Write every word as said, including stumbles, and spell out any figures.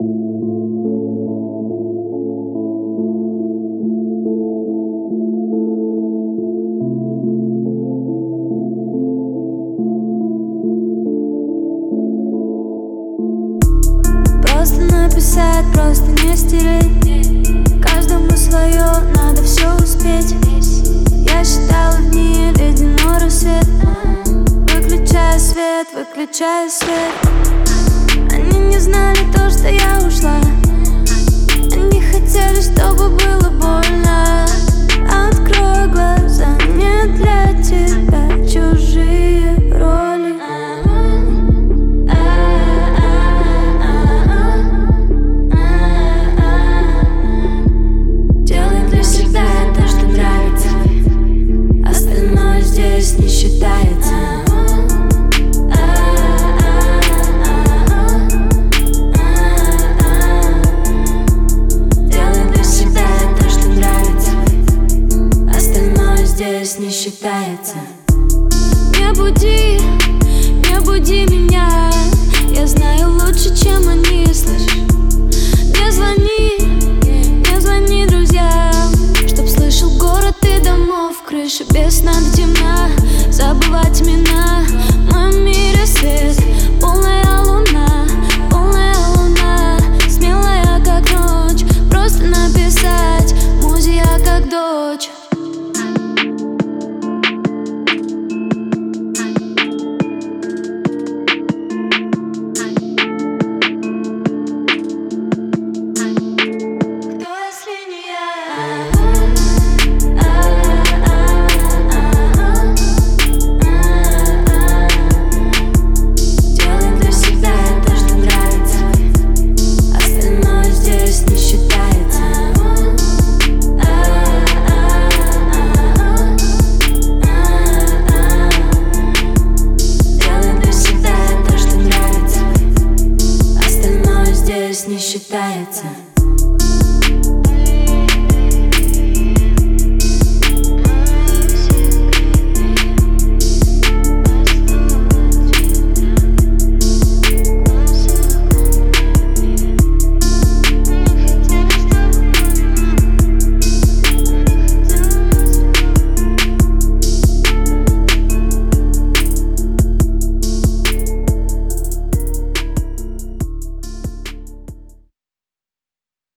Просто написать, просто не стереть. Каждому свое, надо все успеть. Я считала в дни ледяной рассвет. Выключай свет, выключай свет. Они не знали то, что я ушла. Они хотели, чтобы было больно. Открой глаза, не для тебя чужие роли. Делай для себя то, что нравится. Остальное здесь не считается. Здесь не считается. Не буди, не буди меня. Я знаю лучше, чем они, слышишь? Не звони, не звони друзьям, чтоб слышал город и домов крыша. Без сна до темна, забывать имена. В моем мире свет, полная луна, полная луна. Смелая как ночь, просто написать. Музе я как дочь. Не считается.